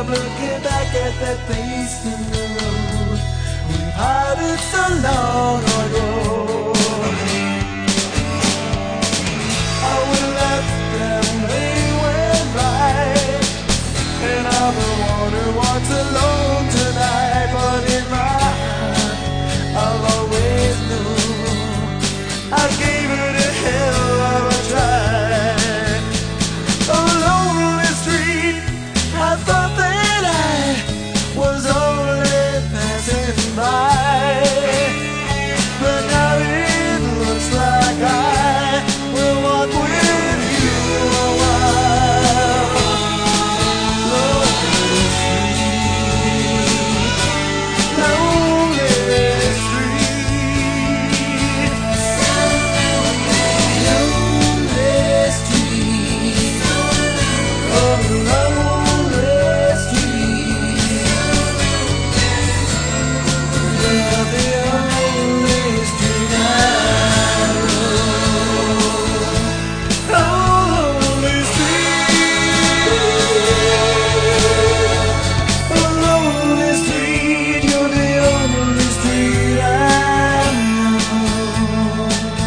I'm looking back at that face in the road. We parted so long ago. Oh, we left them, they went by, and I'm the one who walks alone tonight. But in my heart, I'll always know I gave it a hell of a try. A lonely street, I thought that I was only passing by, but now it looks like I will walk with you a while. Lonely street, lonely street, lonely street, oh lonely street. You're the only street I know. Lonely street, oh lonely street. You're the only street I know.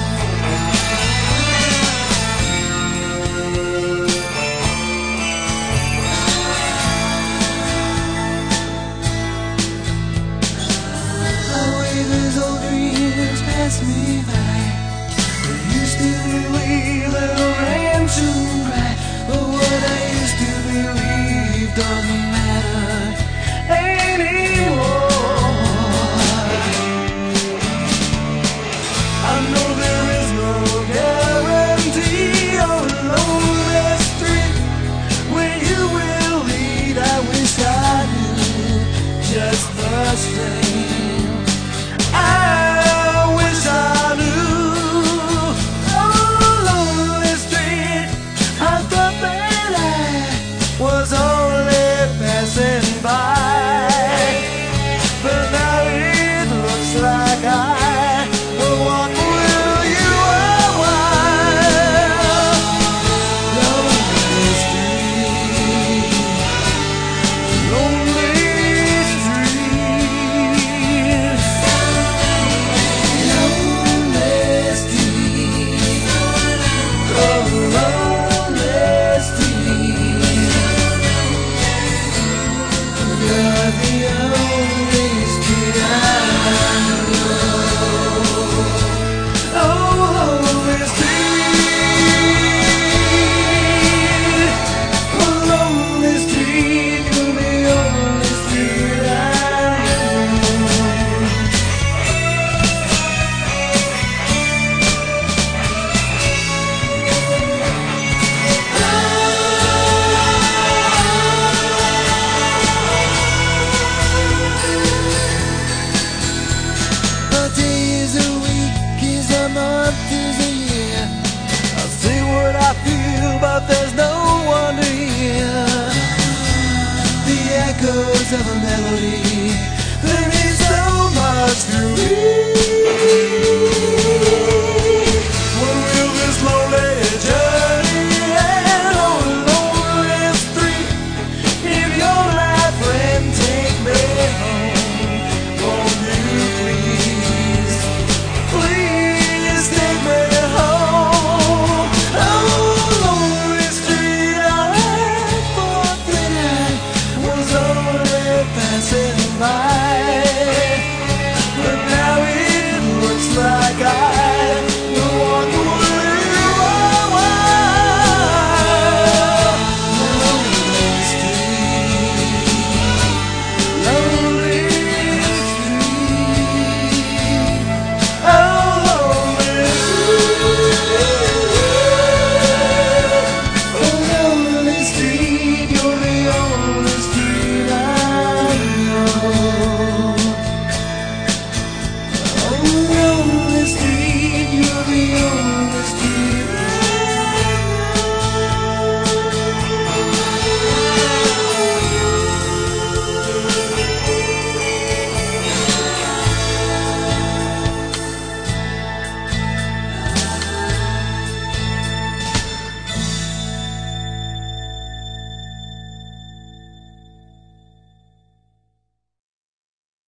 I wave these old dreams pass me by. They used to believe that a rain shouldn't cry, but what I used to believe doesn't matter anymore. I know there is no guarantee on a lonely street where you will lead. I wish I knew just the same. I wish I knew. Oh, lonely street, I thought that I was only passing by, but now it looks like I will walk with you a while. Lonely street, lonely street, lonely street, oh lonely street. You're the only street I know. Oh lonely street, oh lonely street. You're the only street I know. A day is a week, is a month, is a year. I'll say what I feel, but there's no one to hear the echoes of a melody